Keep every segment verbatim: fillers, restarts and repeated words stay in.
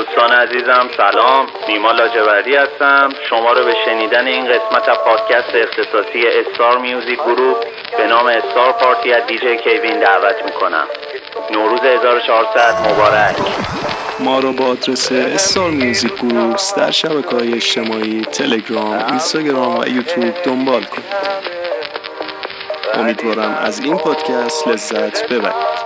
دوستان عزیزم سلام، نیما لاجوردی هستم. شما رو به شنیدن این قسمت از پادکست اختصاصی استار میوزیک گروپ به نام استار پارتی از دیجی کیوین دعوت میکنم. نوروز هزار و چهارصد مبارک. ما رو با آدرس استار میوزیک گروپ در شبکه‌های اجتماعی تلگرام، اینستاگرام و یوتیوب دنبال کنید. امیدوارم از این پادکست لذت ببرید.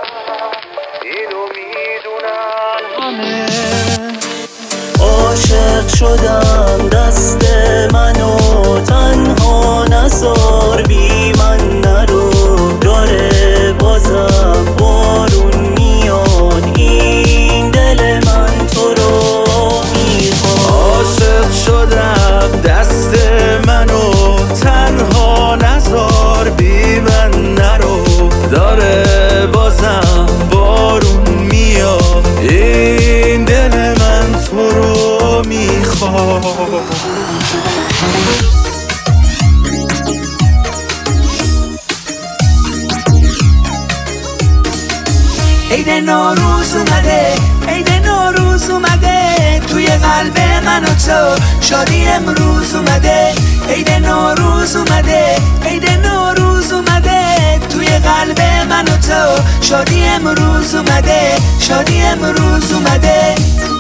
عاشق شدم، دست منو تنها نذار، بی من نرو، داره بازم بارون میاد، این دل من تو رو میخواد. عاشق شدم، دست منو تنها نذار، بی من نرو، داره بازم بارون میاد، این دل من تو رو میخواد. عید نوروز اومده، عید نوروز اومده، توی قلب من و تو شادی امروز اومده. عید نوروز اومده، عید نوروز اومده، توی قلب من و تو شادی امروز اومده، شادی امروز اومده.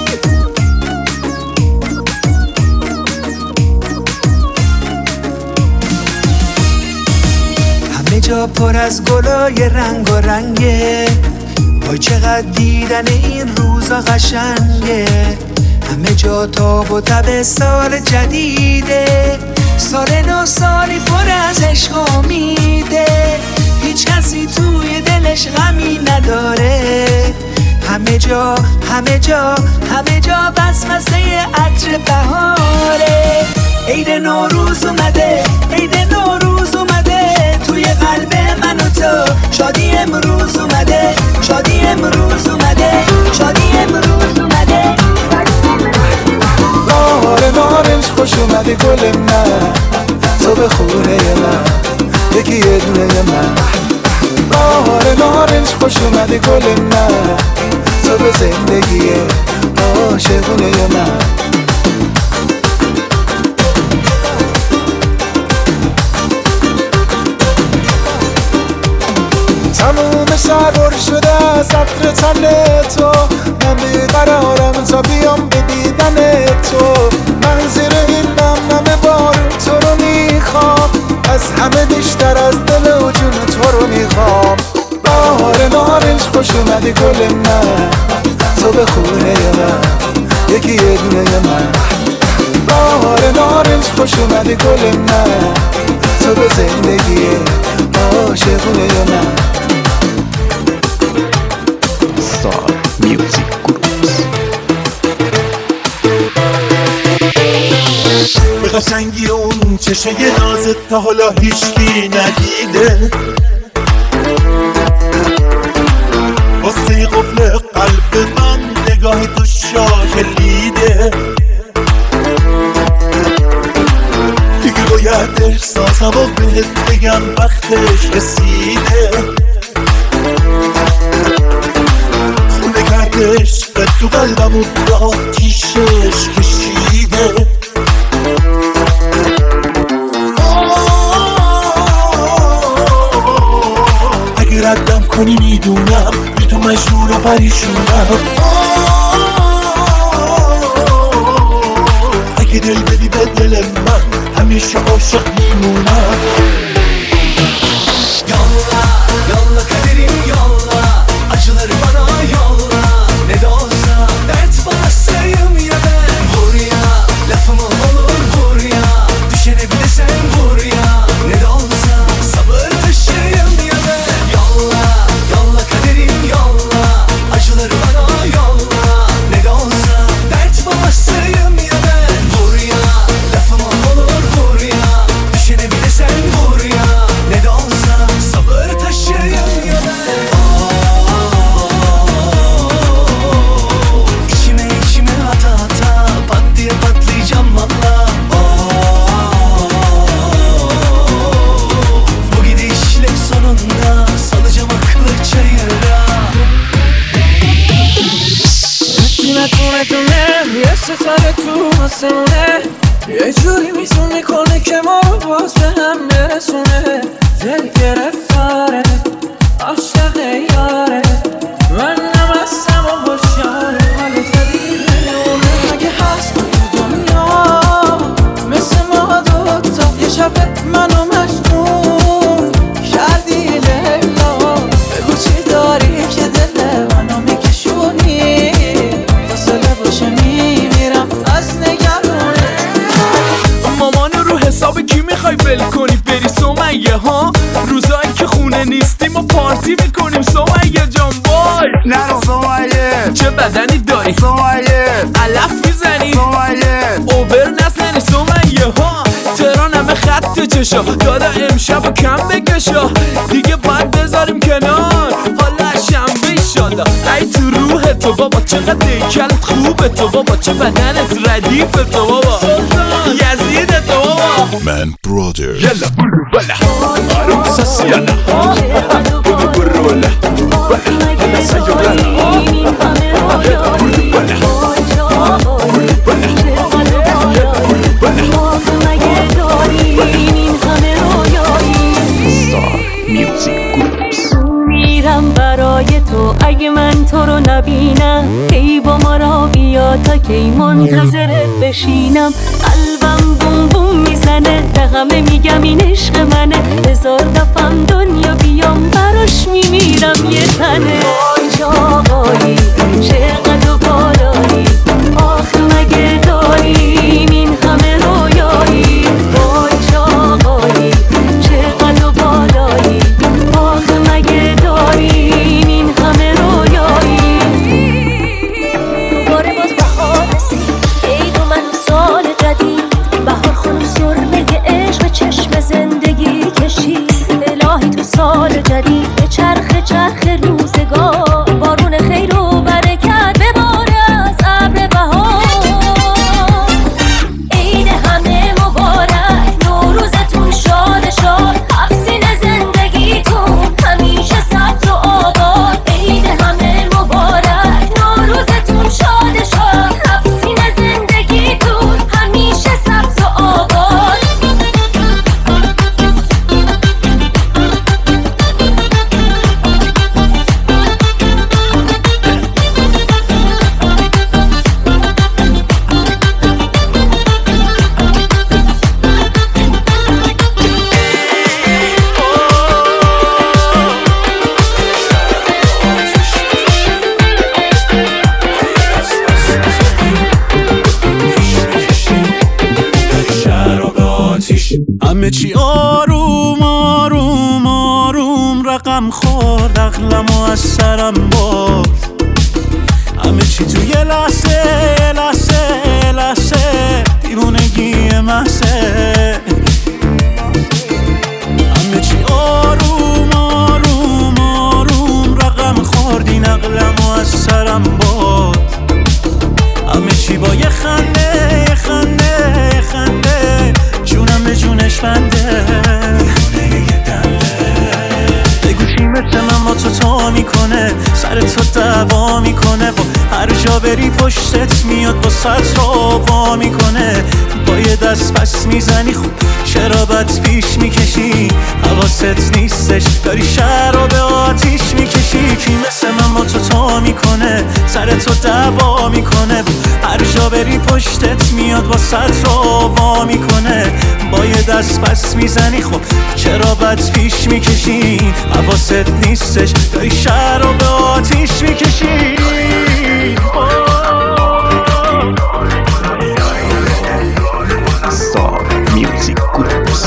همه جا پر از گلای رنگ و رنگه، وای چقدر دیدن این روزا قشنگه. همه جا تاب و تب سال جدیده، سال نو سالی پر از عشق و امیده، هیچ کسی توی دلش غمی نداره. همه جا همه جا همه جا وسوسه عطر بهاره. عید نوروز اومده، عید نوروز اومده، توی قلب من و تو شادی امروز اومده، شادی امروز اومده، شادی امروز اومده. نهار نارنج خوش اومدی گل من، تو به خونه من یکی یه دونه من. نهار نارنج خوش اومدی گل من، تو به زندگی عاشقونه من. تموم شهر شده از عطر تن تو، من بیقرارم تا بیام به دیدن تو. من زیر این نم نم بارون تو رو میخوام، از همه بیشتر از دل و جون تو رو میخوام. بهار نارنج خوش اومدی گل من، تو به خونه من یکی یه دونه من. بهار نارنج خوش اومدی گل من، تو به زندگی عاشقونه من. استار میوزیک گروپ. به قشنگی اون چشه نازت تا حالا هیچکی ندیده، واسه قفل قلب من نگاه تو شاکلیده. دیگه باید احساسم و بهت بگم وقتش رسیده. خونه کرده عشقت تو قلبم و با آتیشش کشیده. اگه ردم کنی میدونم بی تو مجبور و پریشونم. اگه دل بدی به دل من همیشه عاشق میمونم. Yolla, yolla kaderim yolla, acıları bana yolla, ne de olsa dert balasıyım ya ben. Vur ya, lafımı olur vur ya, düşene bir de sen vur ya, ne de olsa sabır taşıyım ya ben. Yolla, yolla kaderim yolla, acıları bana yolla, ne de olsa dert balasıyım ya ben. Vur ya, lafımı olur vur ya, düşene bir de sen نتونه دونه یه ستاره تو آسمونه یه جوری میتون میکنه که ما رو باز به هم برسونه دل گرفتاره عاشق یاره من نمستم و هوشیاره حال جدید میونه اگه هست تو دنیا مثل ما دوتا یه شب منو مجنون کردی لیلا بگو چی داری که دل منو میکشونی فاصله باشه میمیرم از نگرونه مامانو رو حساب کی میخوای ول کنی بری سمیه ها روزایی که خونه نیستیم و پارتی میکنیم سمیه جان وای نرو سمیه چه بدنی داری سمیه علف میزنی سمیه اوبر نزنی سمیه ها تهران همه خط چشا دادا امشب و کم بکشا دیگه باید بذاریم کنار حالا شنبه ایشالله ای تو روح تو بابا چقدر دیکلت خوبه تو بابا چه بدنت ردیف تو بابا یزید تو بابا من برادر یلا برو بلا برو سسیانا برو برو بلا بلا سیوبلا برو بلا میرم برای تو اگه من تو رو نبینم ای با ما را بیا تا کی منتظرت بشینم قلبم بوم بوم میزنه به همه میگم این عشق منه هزار دفعم دنیا بیام براش میمیرم یه تنه وای چاقایی چقدر و بالایی آخه مگه داریم این همه رویایی وای چاقایی چقدر و بالایی آخه مگه داریم این همه رویایی دوباره باز بهار رسید عید و من و سال جدید بهار خانم سرمه عشق چشم زندگی کشید الهی تو سال جدید به چرخ چرخ روزگار بارون خیر و برکت بباره از ابر بهار عید همه مبارک نوروزتون شاد شاد حفظین زندگیتون همیشه سبز و آباد عید همه مبارک نوروزتون شاد شاد حفظین زندگیتون همیشه سبز و آباد همه چی آروم آروم آروم رقم خورد عقلم و از سرم برد همه چی تو یه لحظه یه لحظه یه لحظه دیوونگی محضه همه چی آروم آروم آروم رقم خورد این عقلم و از سرم برد همه چی با یه خنده یه خنده یه خنده جونم به جونش بنده بگوشی مثل من با تو تا میکنه سر تو دعوا میکنه با هر جا بری پشتت میاد با سطر وا میکنه با یه دست پس میزنی خوب چرا بد پیش میکشی حواست نیستش داری شهر رو به آتیش میکشی کی مثل من با تو تا میکنه سر تو دعوا میکنه هر جا بری پشتت میاد با سطر وا میکنه با یه دست پس میزنی خب چرا بد پیش میکشی حواست نیستش داری شهر رو به آتیش میکشی Music Groups.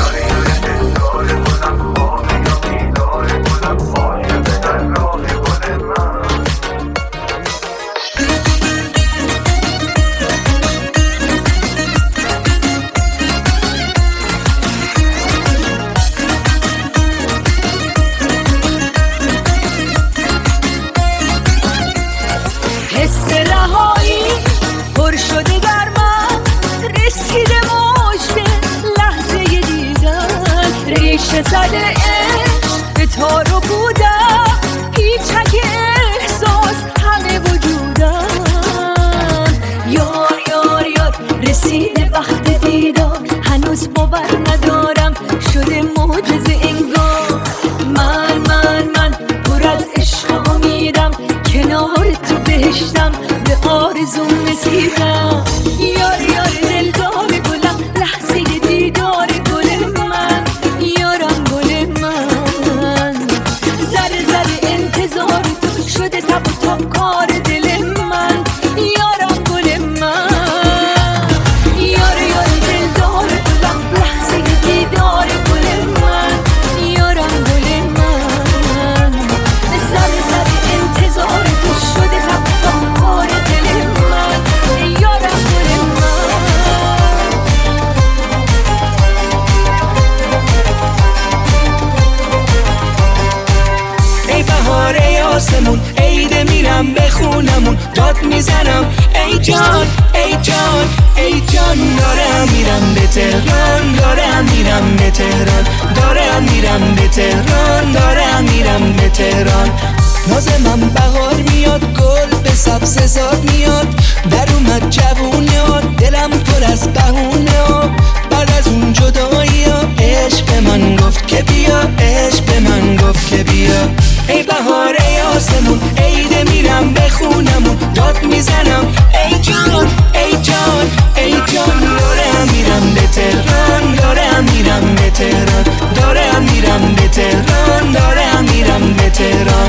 حس رهایی پر شده در من رسیده موج به لحظه دیدن ریشه زده عشق به تار و بودم پیچک احساس همه وجودم بهشتم به آرزوم رسیدم. یار یار دلدار گلم لحظه دیدار گل من، یارم گل من. ذره ذره انتظار تو شده تب و تاب کار دل من، یارم گل من. یار یار دلدار گلم لحظه دیدار گل من، یارم گل من. ذره ذره انتظار تو شده تب و تاب کار دل من، یارم گل من. ای بهاره آسمون، عیده میرم به خونمون داد میزنم ای جان ای جان ای جان. دارم میرم به تهران، دارم میرم به تهران، دارم میرم به تهران، دارم میرم به تهران. ناز من بهار میاد، گل به سبززار میاد، در اومد جوونه ها، دلم پر از بهونه ها. بعد از اون جدایی ها عشق به من گفت که بیا، عشق به من گفت که بیا. ای بهاره آسمون، عیده میرم به خونمون داد میزنم ای جان ای جان ای جان. دارم میرم به تهران، دارم میرم به تهران، دارم میرم به تهران، دارم میرم به تهران.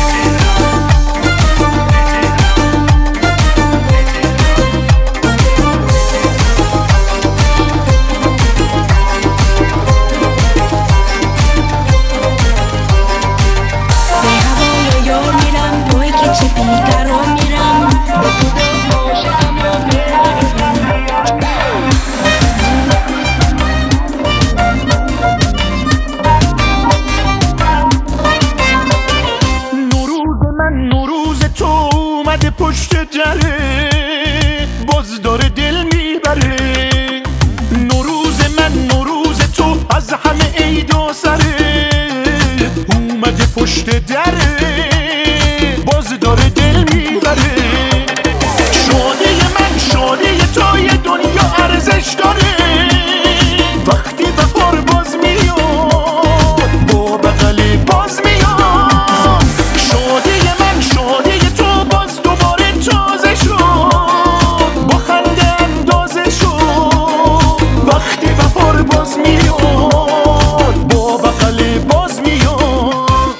پشت دره باز داره دل میبره. نوروز من نوروز تو از همه عیدا سره، اومده پشت دره باز داره دل میبره. شاده من شاده تو یه دنیا ارزش داره، وقتی بهار باز میاد با بغل باز میاد. شاده من شاده تو باز دوباره تازه شد، با خنده اندازه شد. وقتی بهار باز میاد با بغل باز میاد.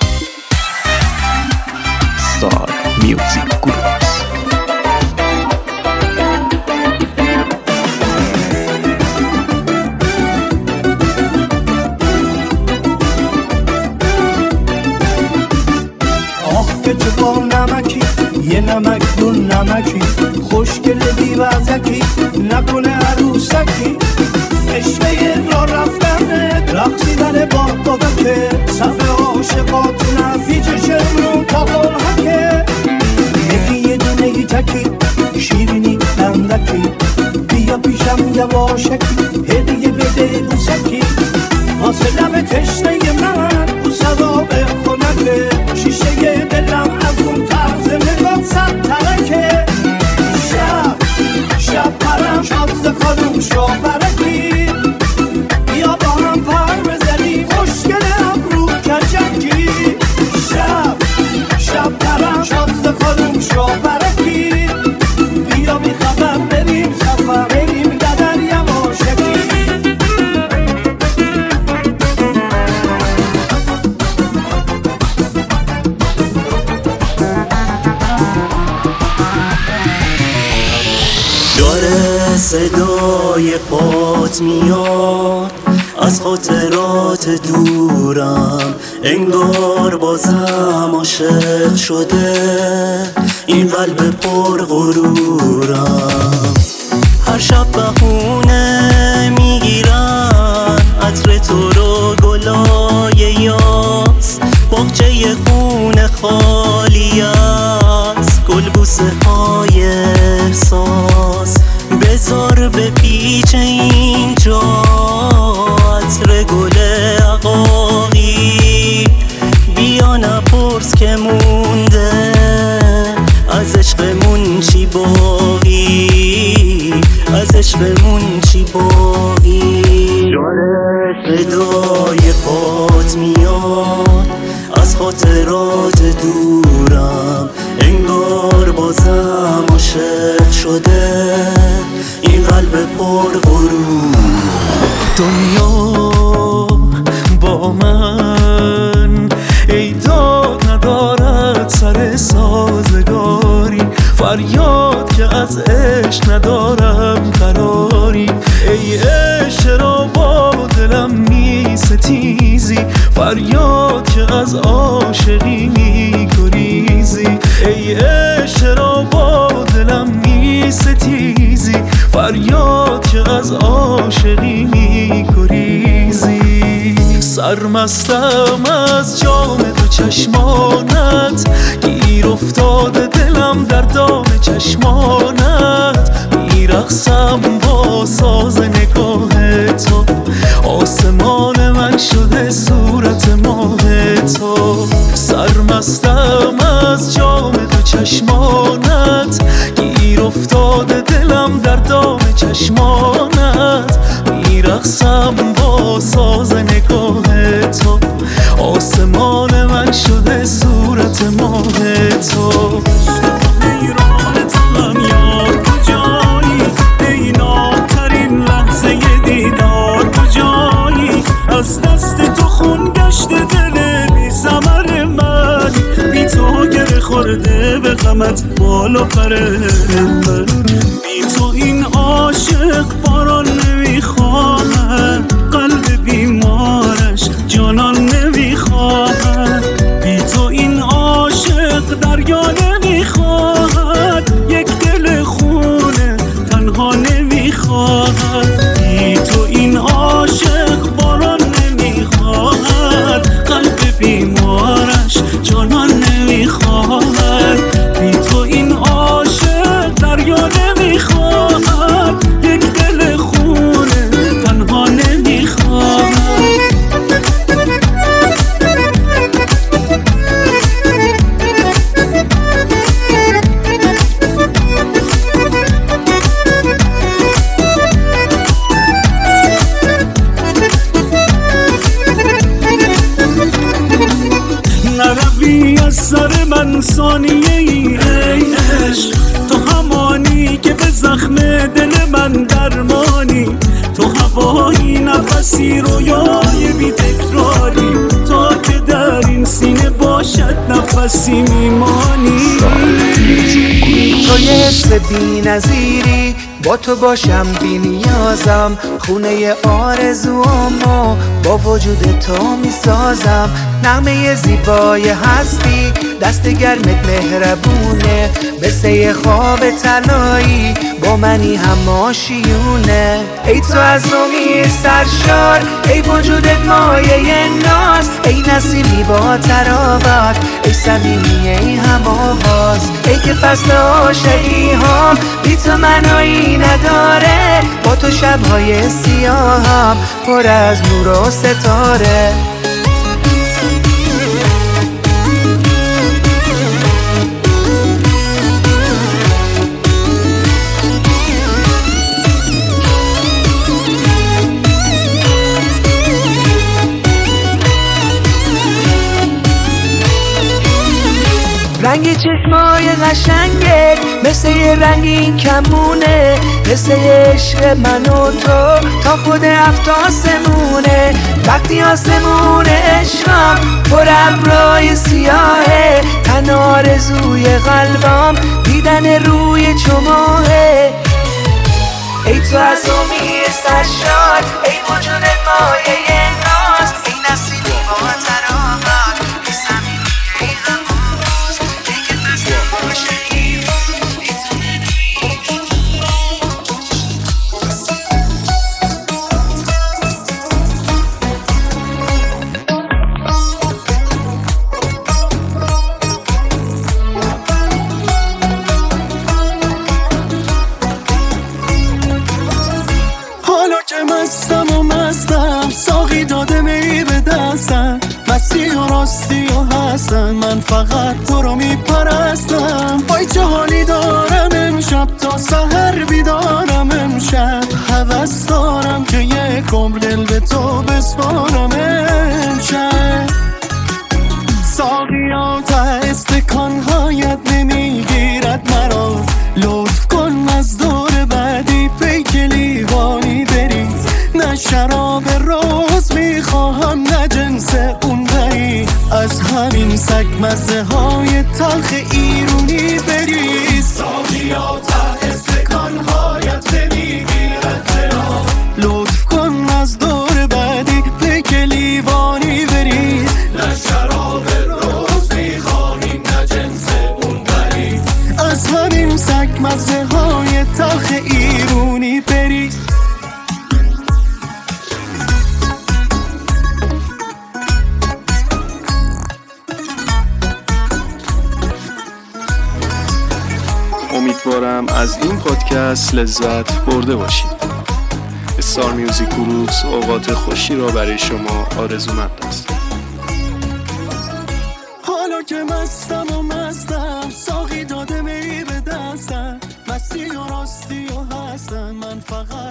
استار میوزیک گروپس. که تو با نمکی یه نمک دون نمکی، خوشگل بیوزکی نکنه عروسکی. عشقه را رفتن رقصیدن با بابکه، صف عاشقات نفیچه رو تا قلحکه. یکی یه دونه ای تکی شیرینی اندکی، بیا پیشم یواشکی هدیه بده دوسکی. واسه لب تشنه من او ثواب خنکه، شیشه دلم از اون طرز نگاه صد ترکه. شب شب پرم شاد خانوم شو برکی، بیا با هم پر بزنی مشکل ابرو کچکی. شب شب پرم شاد خانوم شو برکی، بیا بی خبر بریم سفر بریم ددر یواشکی. داره صدای پات میاد از خاطرات دورم، انگار بازم عاشق شده این قلب پر غرورم. هر شب بهونه میگیرن عطر تو رو گلای یاس، باغچه خونه خالی است گلبوسه های احساس. بذار به پیچ اینجا عطر گل عقاقی، بیا نپرس که مونده از عشقمون چی باقی، از عشقمون چی باقی. صدای پات میاد از خاطرات دورم، انگار بار بازم عاشق شده این قلب پر غرور. دنیا با من ای داد ندارد سر سازگاری، فریاد که از عشق ندارم قراری. ای عشق را با دلم می ستیزی، فریاد که از عاشقی می گریزی. ای عشق را با دلم می ستیزی، فریاد که از عاشقی می گریزی. سرمستم از جام تو چشمانت، گیر افتاده دلم در دام چشمانت. میرقصم با ساز نگاه تو، آسمان من شده صورت ماه تو. سرمستم از جام تو چشمانت، گیر افتاده دلم در دام چشمانت. میرقصم با ساز نگاه تو، آسمان من شده صورت ماه تو. ایران تلم یار کجایی، ای نامترین لحظه دیدار کجایی. از دست تو خون گشت دل بی ثمر من، بی تو گره خورده به غمت بال و پر من. بی تو این عاشق باران نمیخواهد، قلب بیمارش جانان نمیخواهد. بی تو این عاشق دریا نمیخواهد، یک دل خونه تنها نمیخواهد. بی تو این عاشق باران نمیخواهد، قلب بیمارش جانان نمیخواهد. بی تو این عاشق دریا نمیخواهد، یک دل خونه تنها نمیخواهد. نروی از سر من ثانیه ای ای عشق، تو همانی که به زخم دل من درمانی. تو هوایی نفسی رویای بی تکراری، تا که در این سینه باشد نفسی میمانی. تو یه حس بی نظیری، با تو باشم بی نیازم. خونه آرزوامو با وجود تو میسازم. نغمه زیبای هستی، دست گرمت مهربونه. مثل یه خواب طلایی با منی هم آشیونه. ای تو از رومی سرشار، ای وجودت مایه ناز. ای نسیمی با تراوت، ای صمیمی ای هم آواز. ای که فصل عاشقی ها بی تو منایی نداره. با تو شبهای سیاهم پر از نور و ستاره. رنگ چشمای قشنگت مثل یه رنگین کمونه. مثل عشق من و تو تا خود هفت آسمونه. وقتی آسمون عشقم پر ابرای سیاهه، تن آرزوی قلبم دیدن روی چماهه. ای تو از امید سرشار، ای وجودت مایه ناز. ای نسیمی با تراوت، ای صمیمی ای غماز. ای که فصل عاشقی بی تو حالا که مستم و مستم، ساقی داده می به دستم. مستی و راستی و هستم، من فقط تو رو میپرستم. وای چه حالی دارم امشب، تا سحر بیدارم امشب. هوس دارم که یک عمر دل به تو بسپارم امشب. ساقیا تا استکانهایت نمیگی، همین سگ مزه های تلخ ایرونی بریز ساقیا ته استکان هایت نمیگیرد چرا لطف کن از دور بعدی پیک لیوانی بریز نه شراب روز میخوانیم نه جنس اون بری از همین سگ مزه های تلخ ایرونی بریز امیدوارم از این پادکست لذت برده باشید. استار میوزیک گروپس اوقات خوشی را برای شما آرزومند است. حالا که مستم و مستم ساقی داده می به دستم مستی و راستی و هستم من فقط